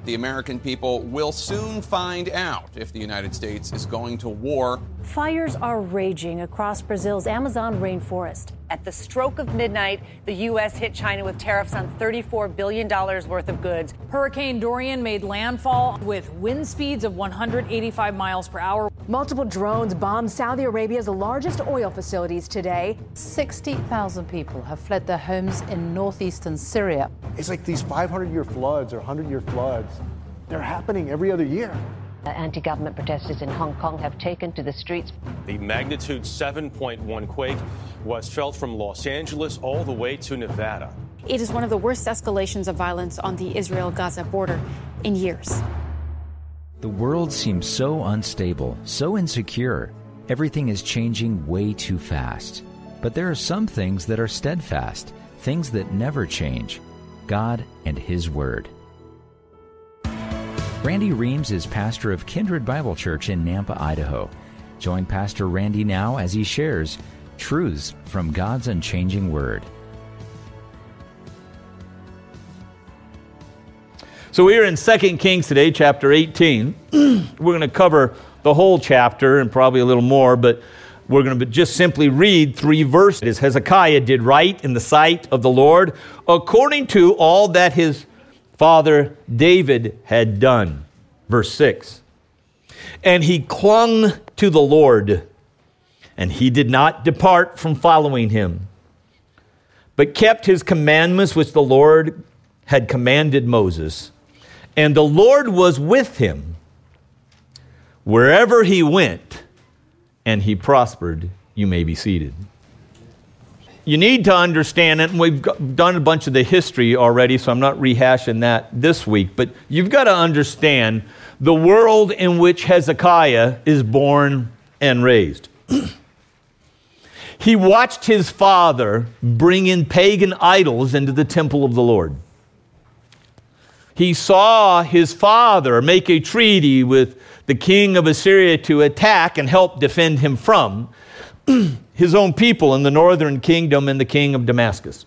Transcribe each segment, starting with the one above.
The American people will soon find out if the United States is going to war. Fires are raging across Brazil's Amazon rainforest. At the stroke of midnight, the U.S. hit China with tariffs on $34 billion worth of goods. Hurricane Dorian made landfall with wind speeds of 185 miles per hour. Multiple drones bombed Saudi Arabia's largest oil facilities today. 60,000 people have fled their homes in northeastern Syria. It's like these 500-year floods or 100-year floods, they're happening every other year. Anti-government protesters in Hong Kong have taken to the streets. The magnitude 7.1 quake was felt from Los Angeles all the way to Nevada. It is one of the worst escalations of violence on the Israel-Gaza border in years. The world seems so unstable, so insecure. Everything is changing way too fast. But there are some things that are steadfast, things that never change. God and His Word. Randy Reams is pastor of Kindred Bible Church in Nampa, Idaho. Join Pastor Randy now as he shares truths from God's unchanging Word. So we're in 2 Kings today, chapter 18. We're going to cover the whole chapter and probably a little more, but we're going to just simply read 3 verses. Hezekiah did right in the sight of the Lord, according to all that his father David had done. Verse 6. And he clung to the Lord, and he did not depart from following him, but kept his commandments which the Lord had commanded Moses. And the Lord was with him wherever he went, and he prospered. You may be seated. You need to understand it, and we've done a bunch of the history already, so I'm not rehashing that this week, but you've got to understand the world in which Hezekiah is born and raised. He watched his father bring in pagan idols into the temple of the Lord. He saw his father make a treaty with the king of Assyria to attack and help defend him from his own people in the northern kingdom and the king of Damascus.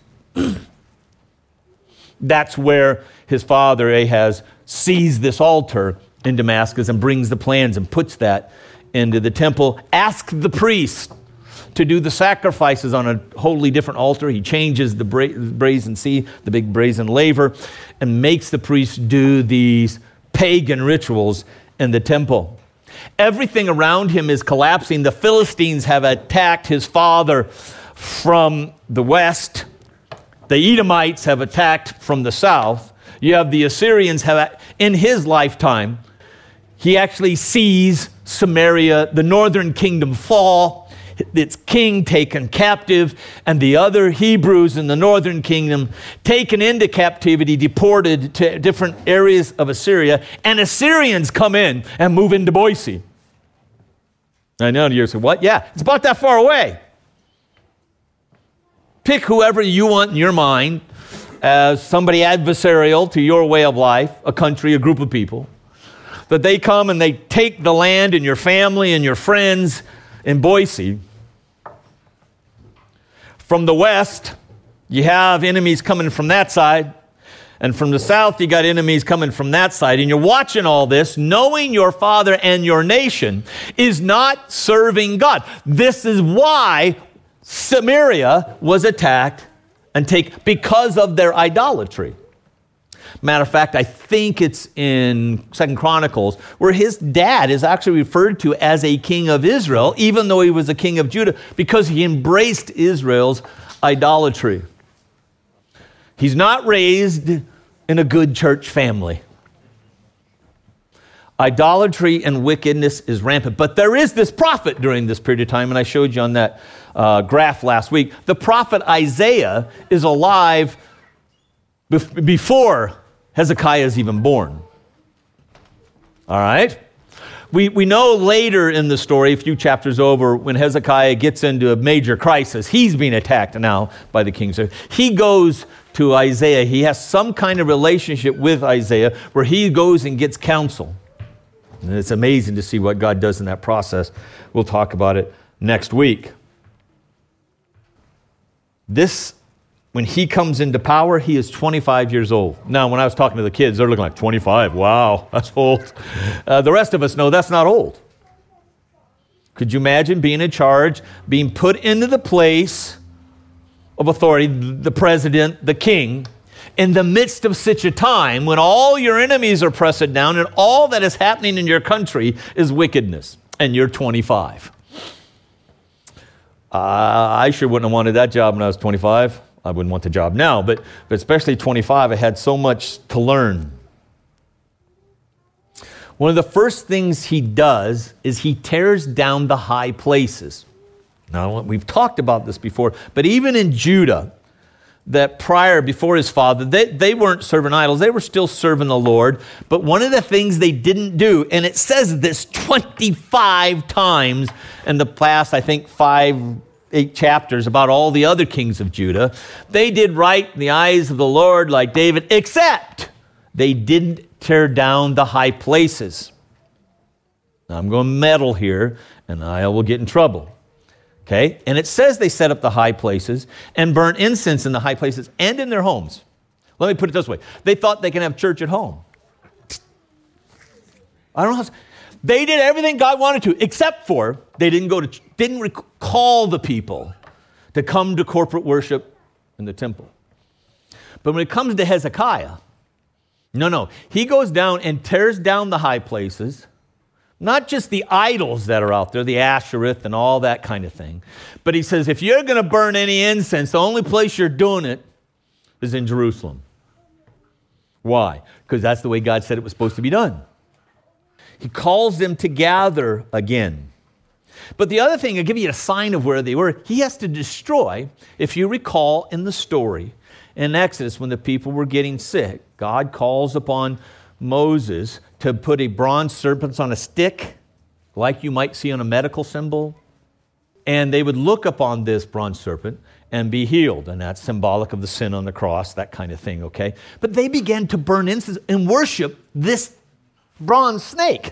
That's where his father Ahaz sees this altar in Damascus and brings the plans and puts that into the temple. Asks the priest to do the sacrifices on a wholly different altar. He changes the brazen sea, the big brazen laver, and makes the priest do these pagan rituals in the temple. Everything around him is collapsing. The Philistines have attacked his father from the west. The Edomites have attacked from the south. You have the Assyrians in his lifetime. He actually sees Samaria, the northern kingdom, fall, its king taken captive, and the other Hebrews in the northern kingdom taken into captivity, deported to different areas of Assyria, and Assyrians come in and move into Boise. I know you say, what? Yeah, it's about that far away. Pick whoever you want in your mind as somebody adversarial to your way of life, a country, a group of people, that they come and they take the land and your family and your friends in Boise. From the west, you have enemies coming from that side, and from the south, you got enemies coming from that side, and you're watching all this, knowing your father and your nation is not serving God. This is why Samaria was attacked and because of their idolatry. Matter of fact, I think it's in 2 Chronicles where his dad is actually referred to as a king of Israel, even though he was a king of Judah, because he embraced Israel's idolatry. He's not raised in a good church family. Idolatry and wickedness is rampant. But there is this prophet during this period of time, and I showed you on that graph last week. The prophet Isaiah is alive before Hezekiah is even born. All right? We know later in the story, a few chapters over, when Hezekiah gets into a major crisis, he's being attacked now by the king. So he goes to Isaiah. He has some kind of relationship with Isaiah where he goes and gets counsel. And it's amazing to see what God does in that process. We'll talk about it next week. This When he comes into power, he is 25 years old. Now, when I was talking to the kids, they're looking like, 25, wow, that's old. The rest of us know that's not old. Could you imagine being in charge, being put into the place of authority, the president, the king, in the midst of such a time when all your enemies are pressed down and all that is happening in your country is wickedness, and you're 25? I sure wouldn't have wanted that job when I was 25. I wouldn't want the job now, but especially 25, I had so much to learn. One of the first things he does is he tears down the high places. Now, we've talked about this before, but even in Judah, that before his father, they weren't serving idols. They were still serving the Lord. But one of the things they didn't do, and it says this 25 times in the past, I think 8 chapters about all the other kings of Judah, they did right in the eyes of the Lord like David, except they didn't tear down the high places. Now, I'm going to meddle here, and I will get in trouble. Okay? And it says they set up the high places and burn incense in the high places and in their homes. Let me put it this way. They thought they can have church at home. I don't know how. They did everything God wanted to, except for they didn't call the people to come to corporate worship in the temple. But when it comes to Hezekiah, no. He goes down and tears down the high places, not just the idols that are out there, the Ashereth and all that kind of thing. But he says, if you're going to burn any incense, the only place you're doing it is in Jerusalem. Why? Because that's the way God said it was supposed to be done. He calls them to gather again. But the other thing, I'll give you a sign of where they were. He has to destroy, if you recall in the story, in Exodus when the people were getting sick, God calls upon Moses to put a bronze serpent on a stick, like you might see on a medical symbol, and they would look upon this bronze serpent and be healed, and that's symbolic of the sin on the cross, that kind of thing, okay? But they began to burn incense and worship this bronze snake.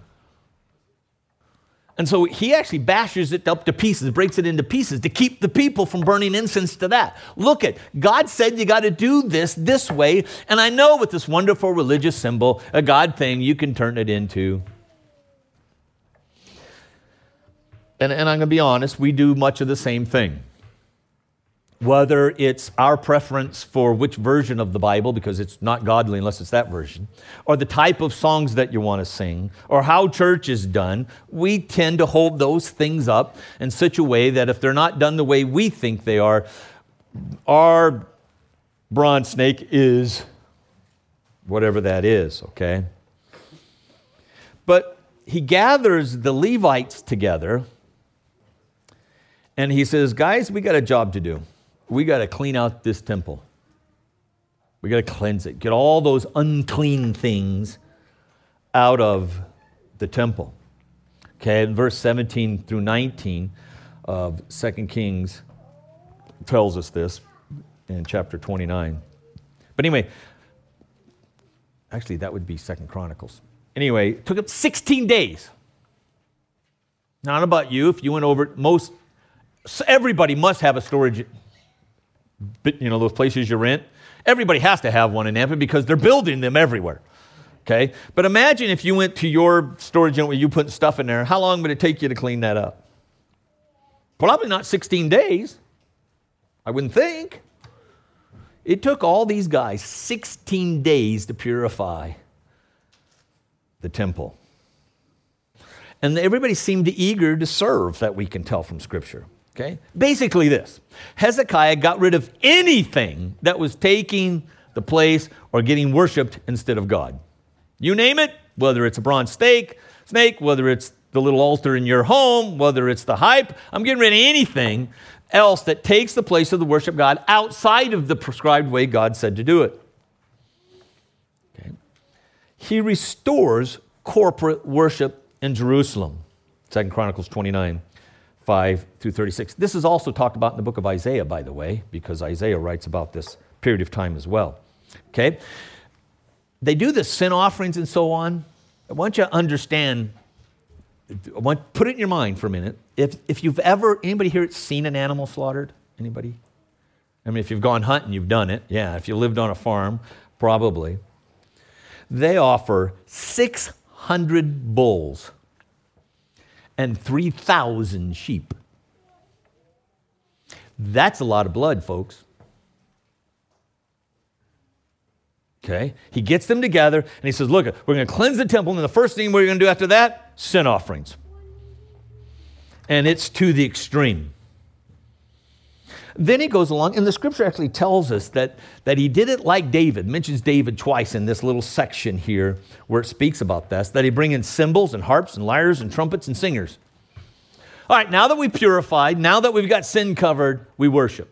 And so he actually bashes it up to pieces, breaks it into pieces to keep the people from burning incense to that. Look at, God said you got to do this way, and I know with this wonderful religious symbol, a God thing, you can turn it into. And I'm going to be honest, we do much of the same thing. Whether it's our preference for which version of the Bible, because it's not godly unless it's that version, or the type of songs that you want to sing, or how church is done, we tend to hold those things up in such a way that if they're not done the way we think they are, our bronze snake is whatever that is, okay? But he gathers the Levites together, and he says, guys, we got a job to do. We got to clean out this temple. We got to cleanse it. Get all those unclean things out of the temple. Okay, in verse 17 through 19 of 2 Kings tells us this in chapter 29. But anyway, actually that would be 2 Chronicles. Anyway, it took up 16 days. Now, I don't know about you, if you went over everybody must have a storage. But, those places you rent, everybody has to have one in Nampa because they're building them everywhere, okay? But imagine if you went to your storage unit where you put stuff in there, how long would it take you to clean that up? Probably not 16 days, I wouldn't think. It took all these guys 16 days to purify the temple. And everybody seemed eager to serve, that we can tell from Scripture. Okay? Basically this, Hezekiah got rid of anything that was taking the place or getting worshipped instead of God. You name it, whether it's a bronze snake, whether it's the little altar in your home, whether it's the hype, I'm getting rid of anything else that takes the place of the worship of God outside of the prescribed way God said to do it. Okay? He restores corporate worship in Jerusalem. 2 Chronicles 29. 5 through 36. This is also talked about in the book of Isaiah, by the way, because Isaiah writes about this period of time as well. Okay? They do the sin offerings and so on. I want you to understand, put it in your mind for a minute. If you've ever, anybody here seen an animal slaughtered? Anybody? I mean, if you've gone hunting, you've done it. Yeah, if you lived on a farm, probably. They offer 600 bulls and 3,000 sheep. That's a lot of blood, folks. Okay? He gets them together and he says, look, we're going to cleanse the temple, and the first thing we're going to do after that, sin offerings. And it's to the extreme. Then he goes along, and the scripture actually tells us that he did it like David. It mentions David twice in this little section here where it speaks about this, that he bring in cymbals and harps and lyres and trumpets and singers. All right, now that we've purified, now that we've got sin covered, we worship.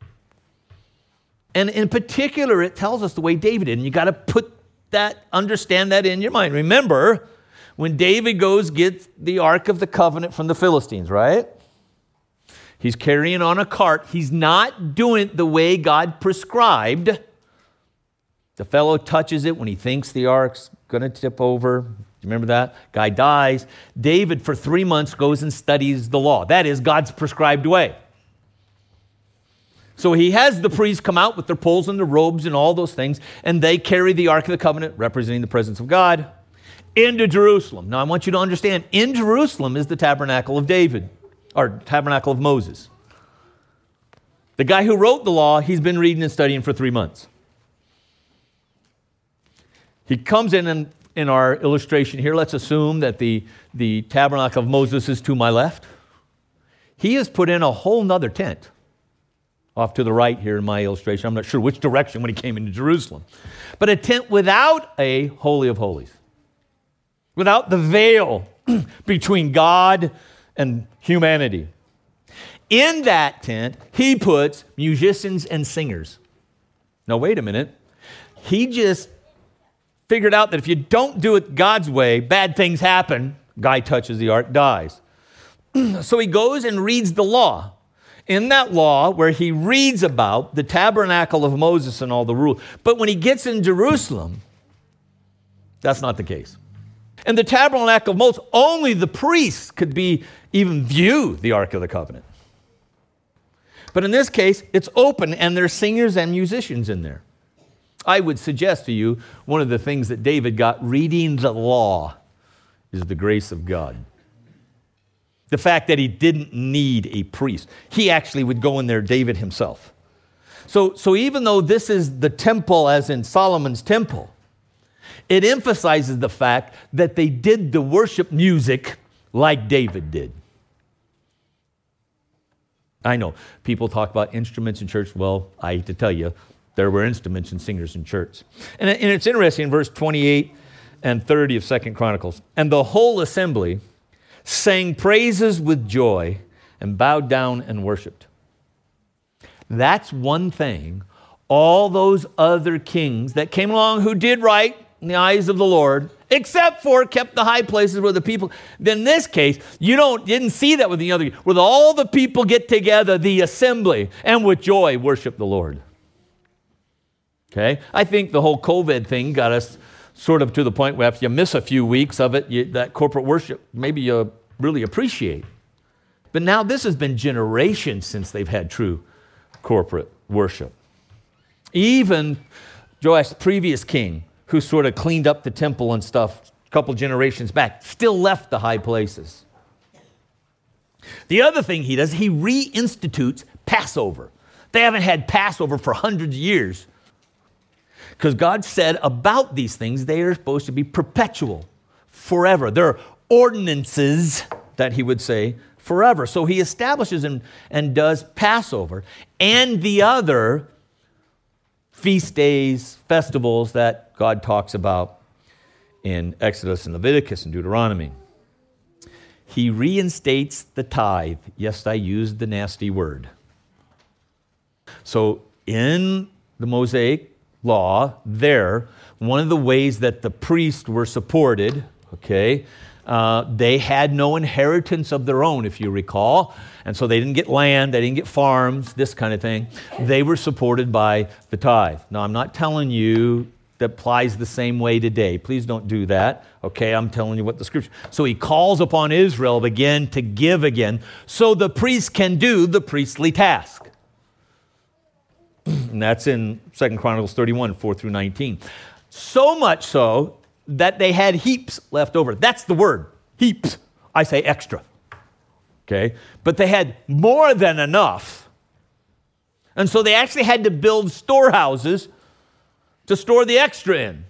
And in particular, it tells us the way David did, and you got to understand that in your mind. Remember, when David gets the Ark of the Covenant from the Philistines, right? He's carrying on a cart. He's not doing it the way God prescribed. The fellow touches it when he thinks the ark's going to tip over. Remember that? Guy dies. David, for 3 months, goes and studies the law. That is God's prescribed way. So he has the priests come out with their poles and their robes and all those things, and they carry the Ark of the Covenant, representing the presence of God, into Jerusalem. Now, I want you to understand, in Jerusalem is the tabernacle of David, or tabernacle of Moses. The guy who wrote the law, he's been reading and studying for 3 months. He comes in our illustration here, let's assume that the tabernacle of Moses is to my left. He has put in a whole nother tent off to the right here in my illustration. I'm not sure which direction when he came into Jerusalem. But a tent without a Holy of Holies. Without the veil between God and humanity. In that tent, he puts musicians and singers. Now, wait a minute. He just figured out that if you don't do it God's way, bad things happen. Guy touches the ark, dies. So he goes and reads the law. In that law, where he reads about the tabernacle of Moses and all the rules. But when he gets in Jerusalem, that's not the case. In the tabernacle of Moses, only the priests could even view the Ark of the Covenant. But in this case, it's open, and there's singers and musicians in there. I would suggest to you, one of the things that David got reading the law is the grace of God. The fact that he didn't need a priest. He actually would go in there, David himself. So even though this is the temple as in Solomon's temple, it emphasizes the fact that they did the worship music like David did. I know people talk about instruments in church. Well, I hate to tell you, there were instruments and singers in church. And it's interesting in verse 28 and 30 of 2 Chronicles. And the whole assembly sang praises with joy and bowed down and worshiped. That's one thing. All those other kings that came along who did right in the eyes of the Lord, except for kept the high places where the people, then in this case, you didn't see that with the other, where all the people get together, the assembly, and with joy worship the Lord. Okay? I think the whole COVID thing got us sort of to the point where if you miss a few weeks of it, that corporate worship, maybe you really appreciate. But now this has been generations since they've had true corporate worship. Even Joash, the previous king, who sort of cleaned up the temple and stuff a couple generations back, still left the high places. The other thing he does, he reinstitutes Passover. They haven't had Passover for hundreds of years. Because God said about these things, they are supposed to be perpetual, forever. They're ordinances that he would say forever. So he establishes and does Passover and the other feast days, festivals that God talks about in Exodus and Leviticus and Deuteronomy. He reinstates the tithe. Yes, I used the nasty word. So in the Mosaic law there, one of the ways that the priests were supported, they had no inheritance of their own, if you recall, and so they didn't get land, they didn't get farms, this kind of thing. They were supported by the tithe. Now, I'm not telling you that applies the same way today. Please don't do that. Okay, I'm telling you what the scripture. So he calls upon Israel again to give again, so the priests can do the priestly task. And that's in 2 Chronicles 31, 4 through 19. So much so that they had heaps left over. That's the word, heaps. I say extra. Okay? But they had more than enough. And so they actually had to build storehouses to store the extra in.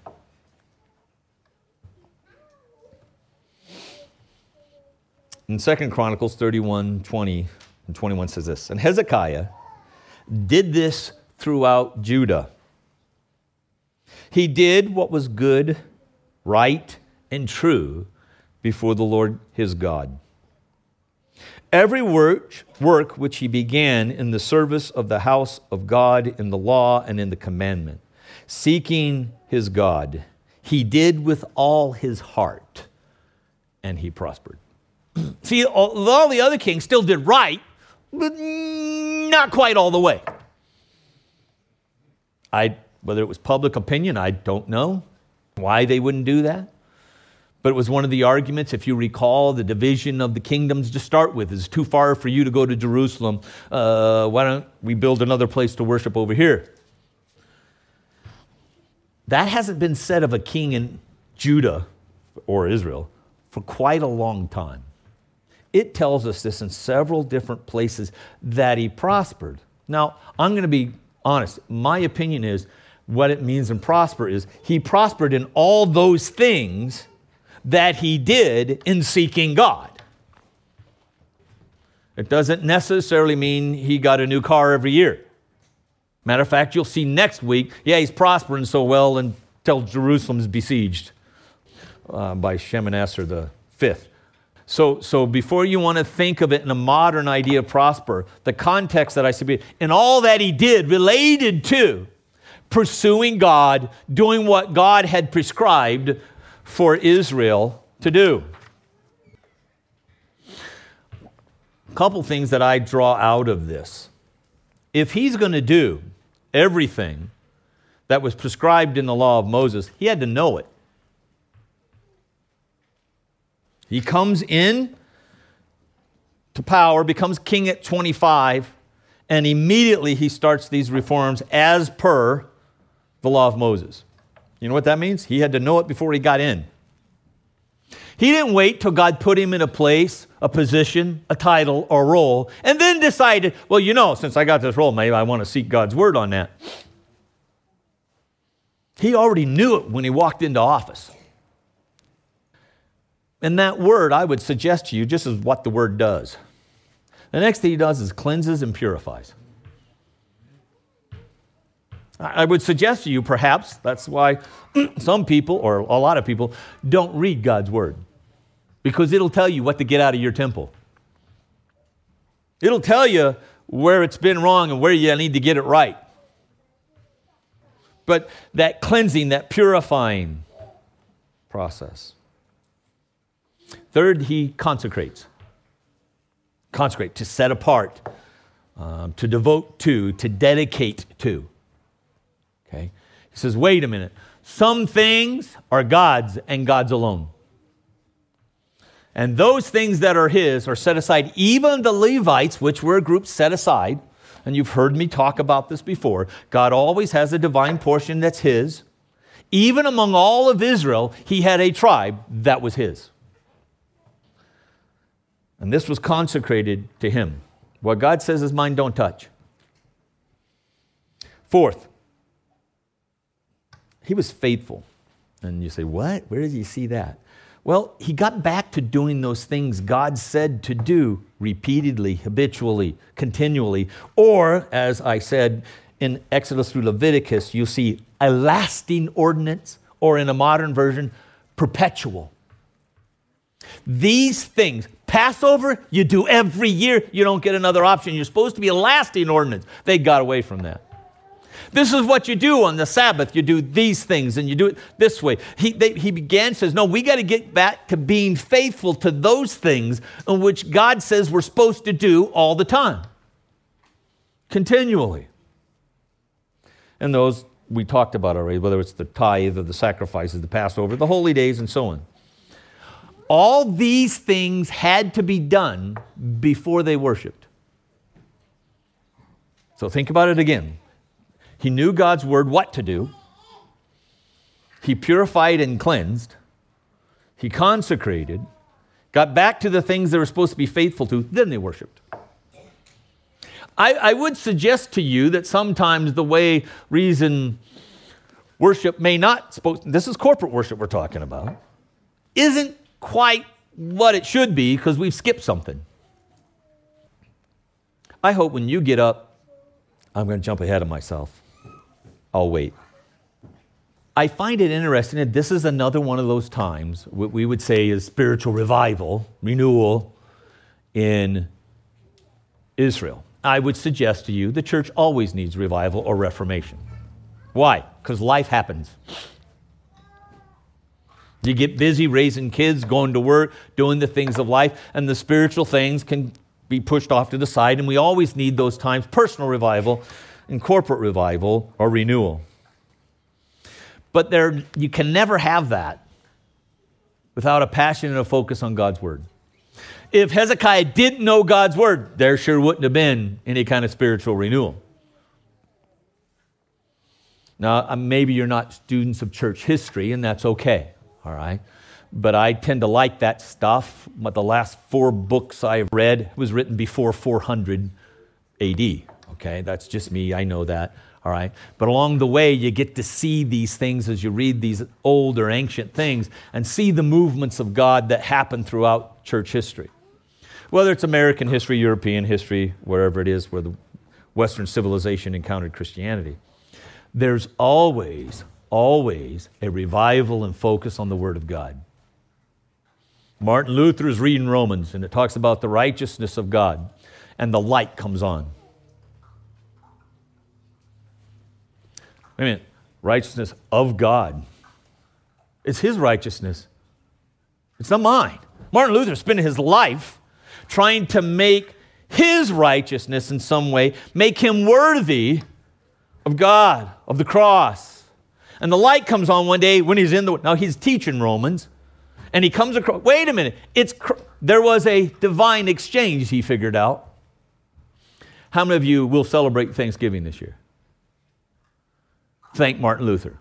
In 2 Chronicles 31, 20 and 21 says this, and Hezekiah did this throughout Judah. He did what was good, right, and true before the Lord his God. Every work which he began in the service of the house of God, in the law and in the commandment, seeking his God, he did with all his heart, and he prospered. See, all the other kings still did right, but not quite all the way. Whether it was public opinion, I don't know why they wouldn't do that. But it was one of the arguments, if you recall, the division of the kingdoms to start with. It's too far for you to go to Jerusalem. Why don't we build another place to worship over here? That hasn't been said of a king in Judah or Israel for quite a long time. It tells us this in several different places that he prospered. Now, I'm going to be honest. My opinion is what it means in prosper is he prospered in all those things that he did in seeking God. It doesn't necessarily mean he got a new car every year. Matter of fact, you'll see next week, he's prospering so well until Jerusalem's besieged by Shalmaneser the fifth. So before you want to think of it in a modern idea of prosper, the context that I see in all that he did related to pursuing God, doing what God had prescribed for Israel to do. A couple things that I draw out of this. If he's going to do everything that was prescribed in the law of Moses, he had to know it. He comes in to power, becomes king at 25, and immediately he starts these reforms as per the law of Moses. You know what that means? He had to know it before he got in. He didn't wait till God put him in a place, a position, a title, or role, and then decided, well, since I got this role, maybe I want to seek God's word on that. He already knew it when he walked into office. And that word, I would suggest to you, just as what the word does. The next thing he does is cleanses and purifies. I would suggest to you, perhaps, that's why some people, or a lot of people, don't read God's word. Because it'll tell you what to get out of your temple. It'll tell you where it's been wrong and where you need to get it right. But that cleansing, that purifying process. Third, he consecrates. Consecrate, to set apart, to devote to dedicate to. Okay? He says, wait a minute. Some things are God's and God's alone. And those things that are his are set aside. Even the Levites, which were a group set aside, and you've heard me talk about this before, God always has a divine portion that's his. Even among all of Israel, he had a tribe that was his. And this was consecrated to him. What God says is mine, don't touch. Fourth, he was faithful. And you say, what? Where did you see that? Well, he got back to doing those things God said to do repeatedly, habitually, continually. Or, as I said, in Exodus through Leviticus, you see a lasting ordinance, or in a modern version, perpetual. These things, Passover, you do every year. You don't get another option. You're supposed to be a lasting ordinance. They got away from that. This is what you do on the Sabbath. You do these things, and you do it this way. He says, no, we got to get back to being faithful to those things in which God says we're supposed to do all the time. Continually. And those we talked about already, whether it's the tithe or the sacrifices, the Passover, the holy days, and so on. All these things had to be done before they worshiped. So think about it again. He knew God's word what to do. He purified and cleansed. He consecrated, got back to the things they were supposed to be faithful to, then they worshiped. I would suggest to you that sometimes the reason worship may not, this is corporate worship we're talking about, isn't quite what it should be because we've skipped something. I hope when you get up, I'm going to jump ahead of myself. I'll wait. I find it interesting that this is another one of those times, what we would say is spiritual revival, renewal in Israel. I would suggest to you the church always needs revival or reformation. Why? Because life happens. You get busy raising kids, going to work, doing the things of life, and the spiritual things can be pushed off to the side, and we always need those times, personal revival and corporate revival or renewal. But you can never have that without a passion and a focus on God's word. If Hezekiah didn't know God's word, there sure wouldn't have been any kind of spiritual renewal. Now, maybe you're not students of church history, and that's okay, all right? But I tend to like that stuff. But the last 4 books I've read was written before 400 AD, okay? That's just me, I know that. All right. But along the way, you get to see these things as you read these old or ancient things and see the movements of God that happen throughout church history. Whether it's American history, European history, wherever it is where the Western civilization encountered Christianity, there's always a revival and focus on the Word of God. Martin Luther is reading Romans, and it talks about the righteousness of God, and the light comes on. Wait a minute. Righteousness of God. It's His righteousness. It's not mine. Martin Luther spent his life trying to make his righteousness in some way, make him worthy of God, of the cross. And the light comes on one day when now he's teaching Romans, and he comes across, wait a minute, there was a divine exchange he figured out. How many of you will celebrate Thanksgiving this year? Thank Martin Luther.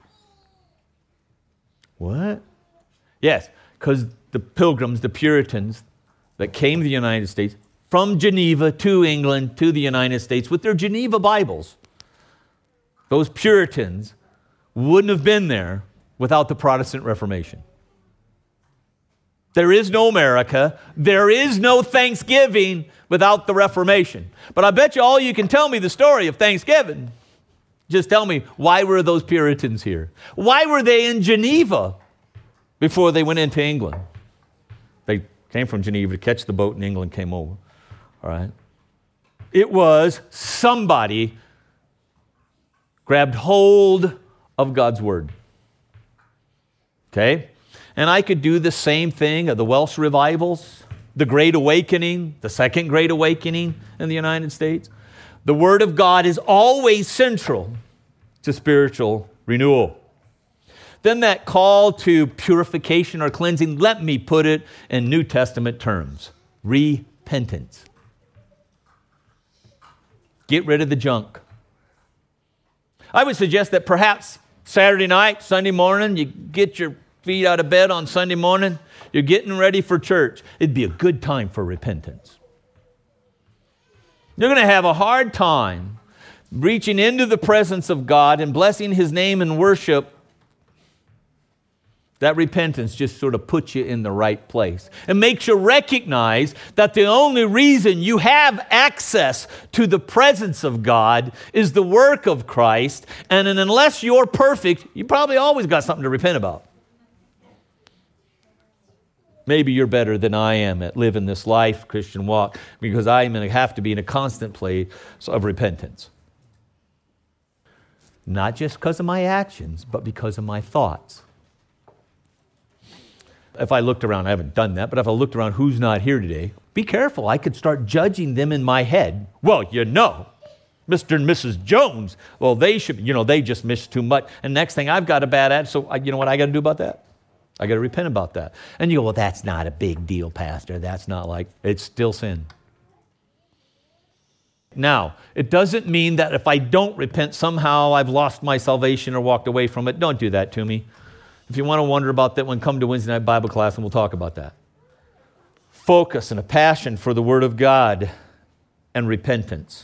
What? Yes, because the Pilgrims, the Puritans that came to the United States from Geneva to England to the United States with their Geneva Bibles, those Puritans wouldn't have been there without the Protestant Reformation. There is no America. There is no Thanksgiving without the Reformation. But I bet you all you can tell me the story of Thanksgiving. Just tell me, why were those Puritans here? Why were they in Geneva before they went into England? They came from Geneva to catch the boat, and England came over. All right? It was somebody grabbed hold of God's word. Okay? And I could do the same thing of the Welsh revivals, the Great Awakening, the Second Great Awakening in the United States. The Word of God is always central to spiritual renewal. Then that call to purification or cleansing, let me put it in New Testament terms. Repentance. Get rid of the junk. I would suggest that perhaps Saturday night, Sunday morning, you get your feet out of bed on Sunday morning, you're getting ready for church. It'd be a good time for repentance. You're going to have a hard time reaching into the presence of God and blessing His name in worship. That repentance just sort of puts you in the right place and makes you recognize that the only reason you have access to the presence of God is the work of Christ. And unless you're perfect, you probably always got something to repent about. Maybe you're better than I am at living this life, Christian walk, because I'm going to have to be in a constant place of repentance. Not just because of my actions, but because of my thoughts. If I looked around, I haven't done that, but if I looked around who's not here today, be careful. I could start judging them in my head. Well, Mr. and Mrs. Jones, well, they should, they just missed too much. And next thing, I've got a bad attitude, so you know what I got to do about that? I got to repent about that. And you go, well, that's not a big deal, Pastor. That's not it's still sin. Now, it doesn't mean that if I don't repent, somehow I've lost my salvation or walked away from it. Don't do that to me. If you want to wonder about that one, come to Wednesday night Bible class and we'll talk about that. Focus and a passion for the Word of God and repentance.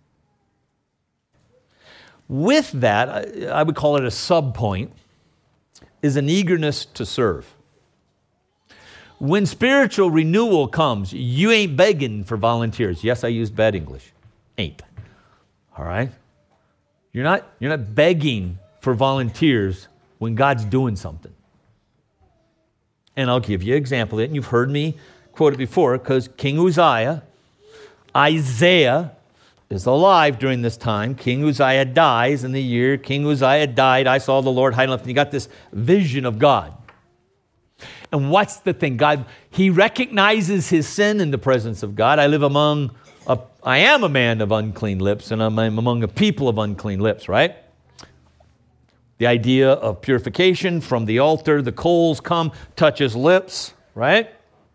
With that, I would call it a sub-point, is an eagerness to serve. When spiritual renewal comes, you ain't begging for volunteers. Yes, I used bad English. Ain't. All right? You're not begging for volunteers when God's doing something. And I'll give you an example of it, and you've heard me quote it before, because King Uzziah, Isaiah is alive during this time. King Uzziah dies in the year King Uzziah died. I saw the Lord high enough, and you got this vision of God. And what's the thing? God, he recognizes his sin in the presence of God. I am a man of unclean lips, and I'm among a people of unclean lips, right? The idea of purification from the altar, the coals come, touch his lips, right?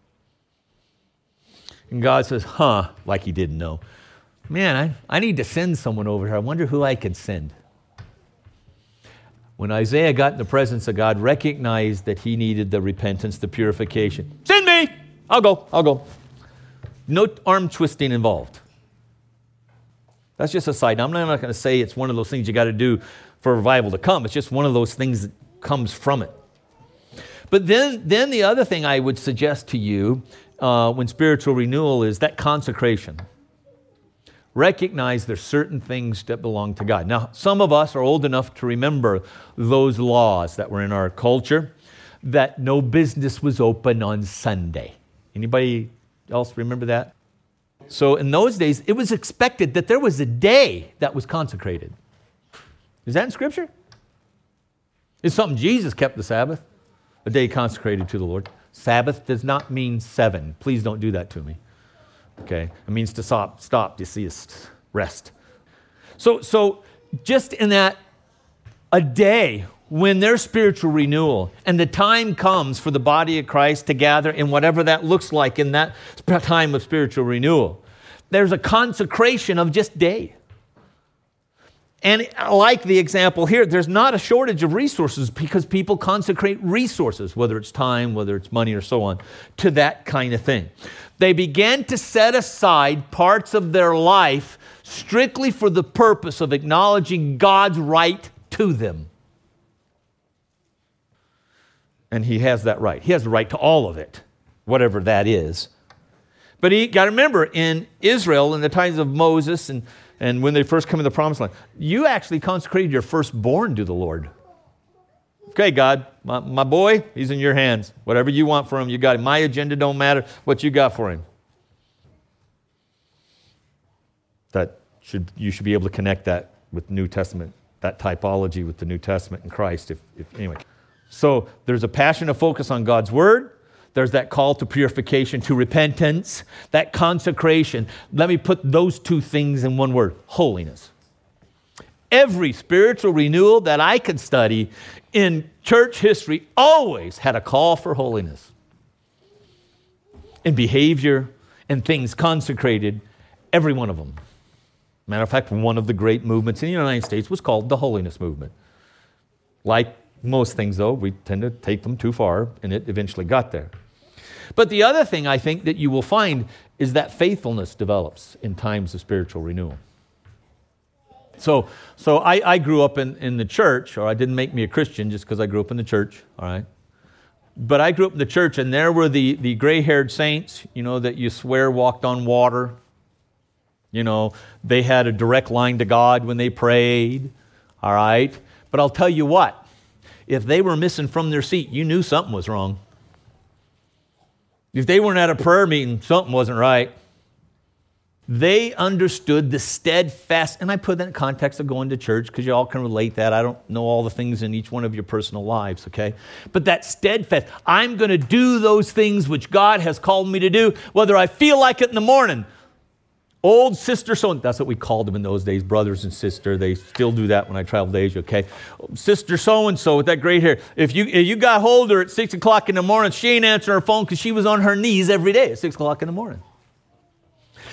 And God says, like he didn't know. Man, I need to send someone over here. I wonder who I could send. When Isaiah got in the presence of God, recognized that he needed the repentance, the purification. Send me! I'll go. No arm twisting involved. That's just a side. Now, I'm not going to say it's one of those things you got to do for revival to come. It's just one of those things that comes from it. But then the other thing I would suggest to you when spiritual renewal is that consecration. Recognize there's certain things that belong to God. Now, some of us are old enough to remember those laws that were in our culture, that no business was open on Sunday. Anybody else remember that? So in those days, it was expected that there was a day that was consecrated. Is that in Scripture? It's something Jesus kept the Sabbath, a day consecrated to the Lord. Sabbath does not mean 7. Please don't do that to me. Okay? It means to stop, desist, rest. So just in that, a day when there's spiritual renewal and the time comes for the body of Christ to gather in whatever that looks like in that time of spiritual renewal, there's a consecration of just day. And like the example here, there's not a shortage of resources because people consecrate resources, whether it's time, whether it's money or so on, to that kind of thing. They began to set aside parts of their life strictly for the purpose of acknowledging God's right to them. And he has that right. He has the right to all of it, whatever that is. But you got to remember, in Israel, in the times of Moses and when they first come to the Promised Land, you actually consecrated your firstborn to the Lord. Okay, God, my boy, he's in your hands. Whatever you want for him, you got him. My agenda don't matter. What you got for him. You should be able to connect that with New Testament, that typology with the New Testament in Christ. Anyway. So there's a passion to focus on God's Word. There's that call to purification, to repentance, that consecration. Let me put those two things in one word: holiness. Every spiritual renewal that I could study in church history always had a call for holiness. In behavior and things consecrated, every one of them. Matter of fact, one of the great movements in the United States was called the Holiness Movement. Like most things, though, we tend to take them too far, and it eventually got there. But the other thing I think that you will find is that faithfulness develops in times of spiritual renewal. So I grew up in the church, or I didn't make me a Christian just because I grew up in the church, all right? But I grew up in the church, and there were the gray-haired saints, that you swear walked on water. They had a direct line to God when they prayed, all right? But I'll tell you what, if they were missing from their seat, you knew something was wrong. If they weren't at a prayer meeting, something wasn't right. They understood the steadfast, and I put that in the context of going to church because you all can relate that. I don't know all the things in each one of your personal lives, okay? But that steadfast, I'm going to do those things which God has called me to do, whether I feel like it in the morning. Old sister so, that's what we called them in those days, brothers and sister. They still do that when I travel to Asia, okay? Sister so-and-so with that great hair. If you got hold of her at 6 o'clock in the morning, she ain't answering her phone because she was on her knees every day at 6 o'clock in the morning.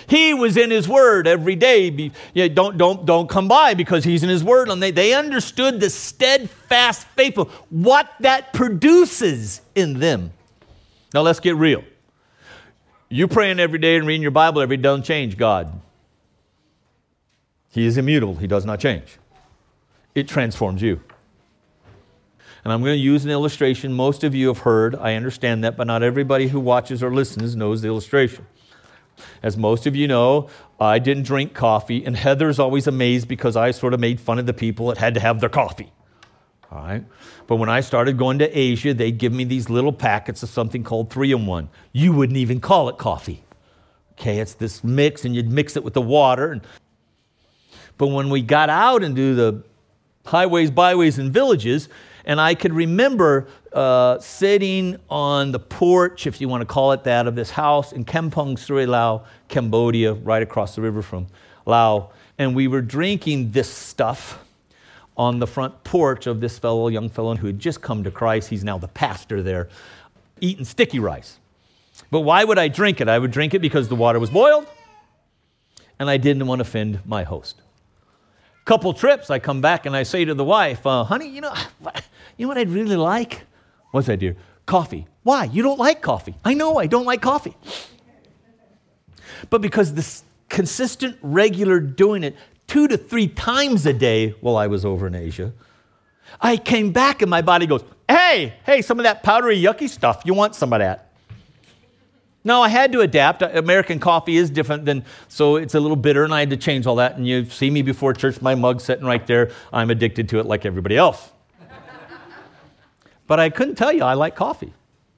He was in his word every day. Don't come by because he's in his word. And they understood the steadfast faithful, what that produces in them. Now let's get real. You praying every day and reading your Bible every day doesn't change God. He is immutable. He does not change. It transforms you. And I'm going to use an illustration most of you have heard. I understand that, but not everybody who watches or listens knows the illustration. As most of you know, I didn't drink coffee, and Heather's always amazed because I sort of made fun of the people that had to have their coffee. All right? But when I started going to Asia, they'd give me these little packets of something called 3-in-1. You wouldn't even call it coffee. Okay, it's this mix, and you'd mix it with the water. But when we got out into the highways, byways, and villages, and I could remember sitting on the porch, if you want to call it that, of this house in Kampong Sri Lao, Cambodia, right across the river from Laos. And we were drinking this stuff on the front porch of this young fellow who had just come to Christ. He's now the pastor there, eating sticky rice. But why would I drink it? I would drink it because the water was boiled, and I didn't want to offend my host. Couple trips, I come back and I say to the wife, honey, you know what I'd really like? What's that, dear? Coffee. Why? You don't like coffee. I know I don't like coffee. But because this consistent, regular doing it 2 to 3 times a day while I was over in Asia, I came back and my body goes, hey, some of that powdery, yucky stuff, you want some of that. No, I had to adapt. American coffee is different so it's a little bitter, and I had to change all that. And you see me before church, my mug sitting right there. I'm addicted to it like everybody else. But I couldn't tell you I like coffee.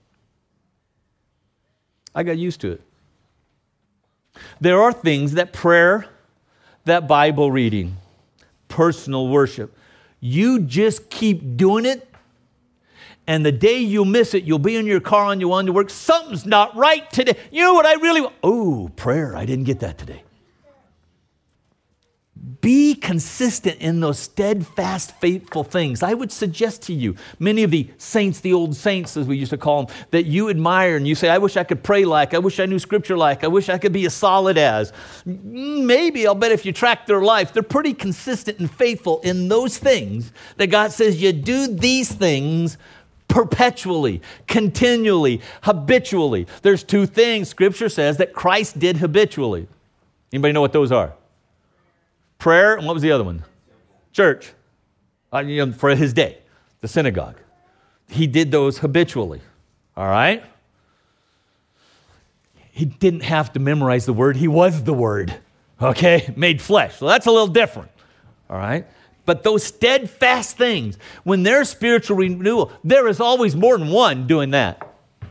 I got used to it. There are things that prayer, that Bible reading, personal worship, you just keep doing it. And the day you miss it, you'll be in your car on your way to work. Something's not right today. You know what I really want? Oh, prayer. I didn't get that today. Be consistent in those steadfast, faithful things. I would suggest to you, many of the saints, the old saints, as we used to call them, that you admire and you say, I wish I could pray like, I wish I knew Scripture like, I wish I could be as solid as. Maybe, I'll bet if you track their life, they're pretty consistent and faithful in those things that God says you do these things perpetually, continually, habitually. There's 2 things Scripture says that Christ did habitually. Anybody know what those are? Prayer, and what was the other one? Church. For his day, the synagogue. He did those habitually. All right? He didn't have to memorize the word. He was the word. Okay? Made flesh. So that's a little different. All right? But those steadfast things, when there's spiritual renewal, there is always more than one doing that.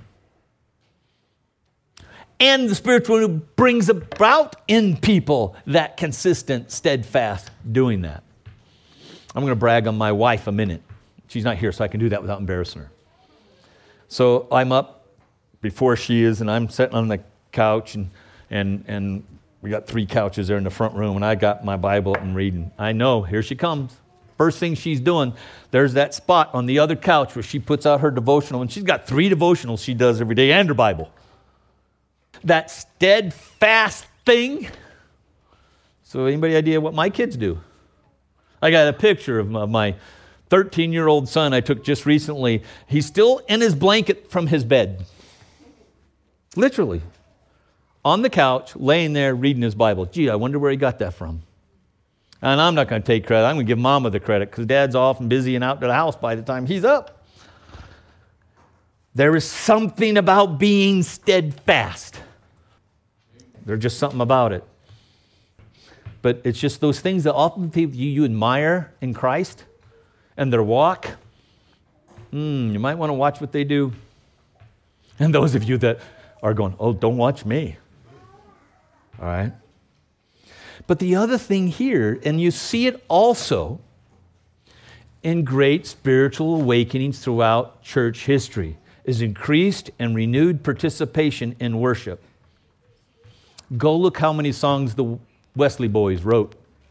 And the spiritual renewal brings about in people that consistent, steadfast doing that. I'm going to brag on my wife a minute. She's not here, so I can do that without embarrassing her. So I'm up before she is, and I'm sitting on the couch, and we got 3 couches there in the front room, and I got my Bible and reading. I know, here she comes. First thing she's doing, there's that spot on the other couch where she puts out her devotional, and she's got 3 devotionals she does every day and her Bible. That steadfast thing. So anybody idea what my kids do? I got a picture of my 13-year-old son I took just recently. He's still in his blanket from his bed. Literally. On the couch, laying there, reading his Bible. Gee, I wonder where he got that from. And I'm not going to take credit. I'm going to give Mama the credit because Dad's off and busy and out to the house by the time he's up. There is something about being steadfast. There's just something about it. But it's just those things that often people you admire in Christ and their walk. You might want to watch what they do. And those of you that are going, oh, don't watch me. All right? But the other thing here, and you see it also in great spiritual awakenings throughout church history, is increased and renewed participation in worship. Go look how many songs the Wesley boys wrote,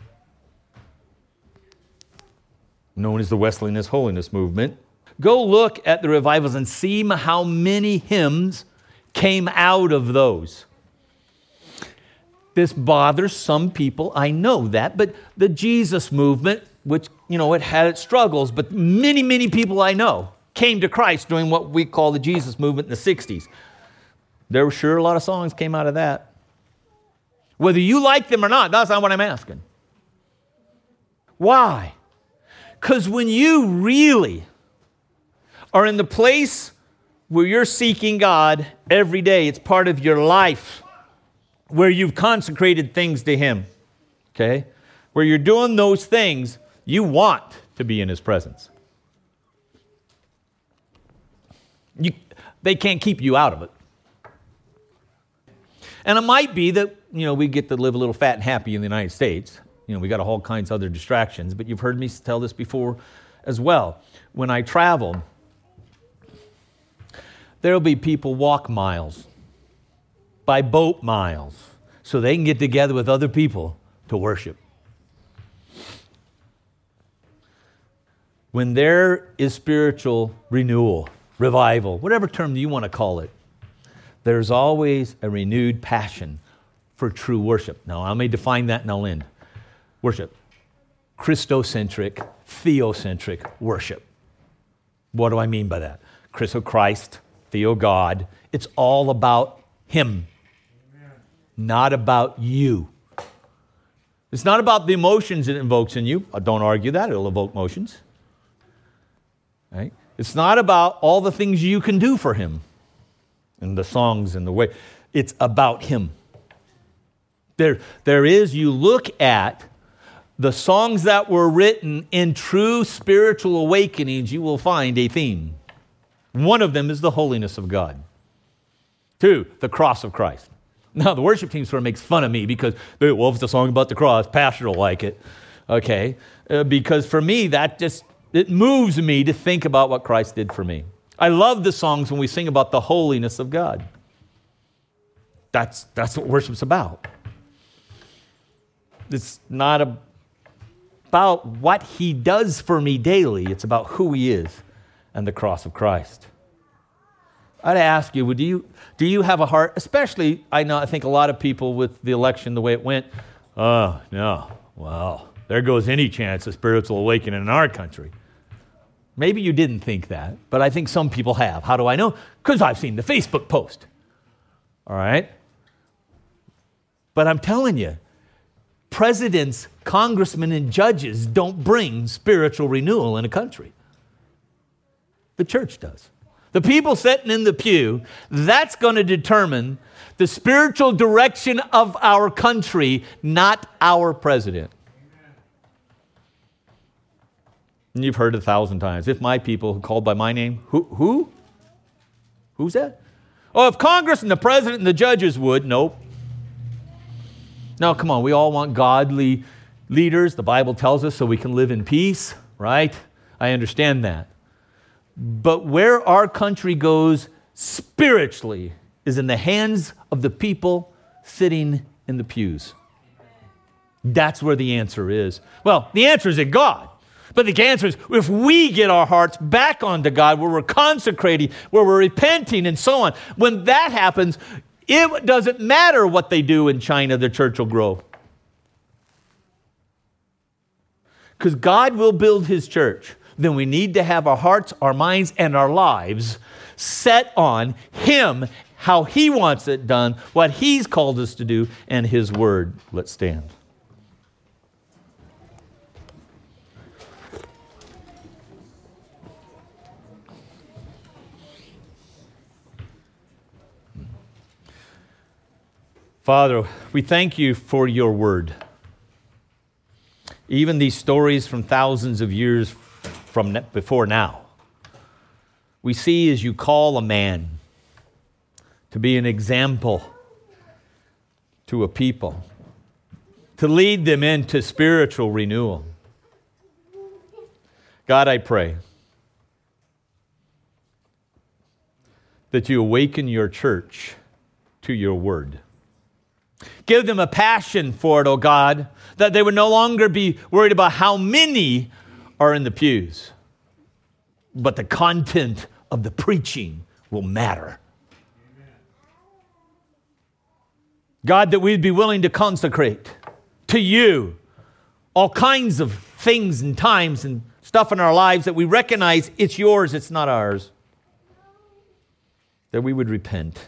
known as the Wesleyanist Holiness Movement. Go look at the revivals and see how many hymns came out of those. This bothers some people, I know that, but the Jesus movement, which, it had its struggles, but many, many people I know came to Christ during what we call the Jesus movement in the 60s. There were sure a lot of songs came out of that. Whether you like them or not, that's not what I'm asking. Why? Because when you really are in the place where you're seeking God every day, it's part of your life, where you've consecrated things to Him, okay? Where you're doing those things, you want to be in His presence. They can't keep you out of it. And it might be that, we get to live a little fat and happy in the United States. We got all kinds of other distractions, but you've heard me tell this before as well. When I travel, there'll be people walk miles, by boat miles, so they can get together with other people to worship. When there is spiritual renewal, revival, whatever term you want to call it, there's always a renewed passion for true worship. Now, I may define that and I'll end. Worship. Christocentric, theocentric worship. What do I mean by that? Christ, Theo God. It's all about Him, not about you. It's not about the emotions it invokes in you. I don't argue that. It'll evoke emotions. Right? It's not about all the things you can do for Him and the songs and the way. It's about Him. There is, you look at the songs that were written in true spiritual awakenings, you will find a theme. One of them is the holiness of God. 2, the cross of Christ. Now, the worship team sort of makes fun of me because, well, if it's a song about the cross, pastor will like it. Okay? Because for me, it moves me to think about what Christ did for me. I love the songs when we sing about the holiness of God. That's what worship's about. It's not about what He does for me daily. It's about who He is and the cross of Christ. I'd ask you, do you have a heart, especially, I think a lot of people with the election, the way it went, oh, no, well, there goes any chance of spiritual awakening in our country. Maybe you didn't think that, but I think some people have. How do I know? Because I've seen the Facebook post. All right? But I'm telling you, presidents, congressmen, and judges don't bring spiritual renewal in a country. The church does. The people sitting in the pew, that's going to determine the spiritual direction of our country, not our president. And you've heard it 1,000 times. If my people called by my name, who? Who's that? Oh, if Congress and the president and the judges would, nope. Now, come on, we all want godly leaders, the Bible tells us, so we can live in peace, right? I understand that. But where our country goes spiritually is in the hands of the people sitting in the pews. That's where the answer is. Well, the answer is in God. But the answer is, if we get our hearts back onto God, where we're consecrating, where we're repenting, and so on, when that happens, it doesn't matter what they do in China, the church will grow. Because God will build His church. Then we need to have our hearts, our minds, and our lives set on Him, how He wants it done, what He's called us to do, and His Word. Let's stand. Father, we thank You for Your Word. Even these stories from thousands of years from before now, we see as You call a man to be an example to a people, to lead them into spiritual renewal. God, I pray that You awaken Your church to Your Word. Give them a passion for it, oh God, that they would no longer be worried about how many are in the pews, but the content of the preaching will matter. God, that we'd be willing to consecrate to you all kinds of things and times and stuff in our lives that we recognize it's yours, it's not ours. That we would repent.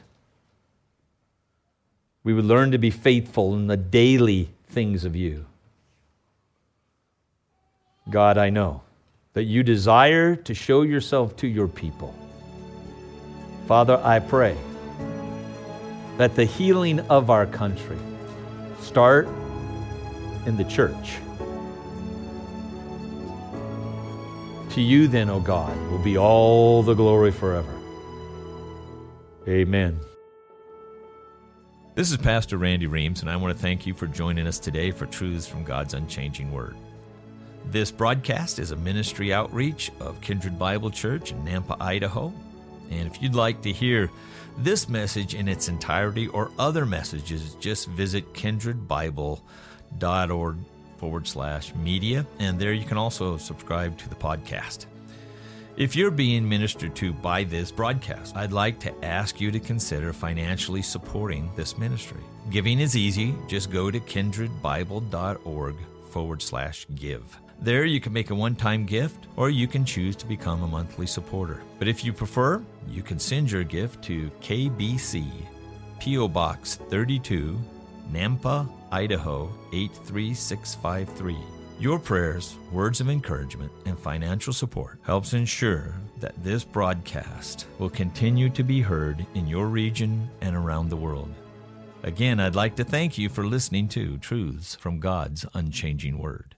We would learn to be faithful in the daily things of you. God, I know that you desire to show yourself to your people. Father, I pray that the healing of our country start in the church. To you then, O God, will be all the glory forever. Amen. This is Pastor Randy Reams, and I want to thank you for joining us today for Truths from God's Unchanging Word. This broadcast is a ministry outreach of Kindred Bible Church in Nampa, Idaho. And if you'd like to hear this message in its entirety or other messages, just visit kindredbible.org/media, and there you can also subscribe to the podcast. If you're being ministered to by this broadcast, I'd like to ask you to consider financially supporting this ministry. Giving is easy. Just go to kindredbible.org/give. There you can make a one-time gift, or you can choose to become a monthly supporter. But if you prefer, you can send your gift to KBC, P.O. Box 32, Nampa, Idaho 83653. Your prayers, words of encouragement, and financial support helps ensure that this broadcast will continue to be heard in your region and around the world. Again, I'd like to thank you for listening to Truths from God's Unchanging Word.